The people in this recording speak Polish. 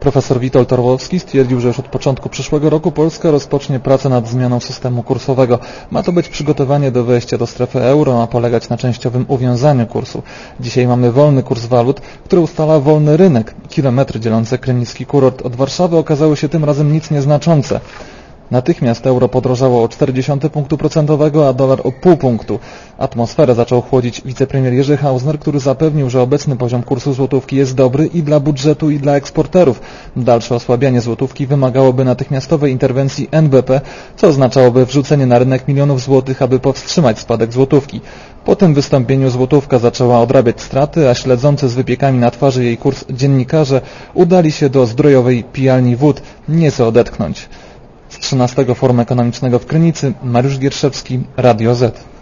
Profesor Witold Orłowski stwierdził, że już od początku przyszłego roku Polska rozpocznie pracę nad zmianą systemu kursowego. Ma to być przygotowanie do wejścia do strefy euro, ma polegać na częściowym uwiązaniu kursu. Dzisiaj mamy wolny kurs walut, który ustala wolny rynek. Kilometry dzielące krynicki kurort od Warszawy okazały się tym razem nic nieznaczące. Natychmiast euro podrożało o 0,4 punktu procentowego, a dolar o 0,5 punktu. Atmosferę zaczął chłodzić wicepremier Jerzy Hausner, który zapewnił, że obecny poziom kursu złotówki jest dobry i dla budżetu, i dla eksporterów. Dalsze osłabianie złotówki wymagałoby natychmiastowej interwencji NBP, co oznaczałoby wrzucenie na rynek milionów złotych, aby powstrzymać spadek złotówki. Po tym wystąpieniu złotówka zaczęła odrabiać straty, a śledzący z wypiekami na twarzy jej kurs dziennikarze udali się do zdrojowej pijalni wód nieco odetchnąć. Z 13 Forum Ekonomicznego w Krynicy, Mariusz Gierszewski, Radio Z.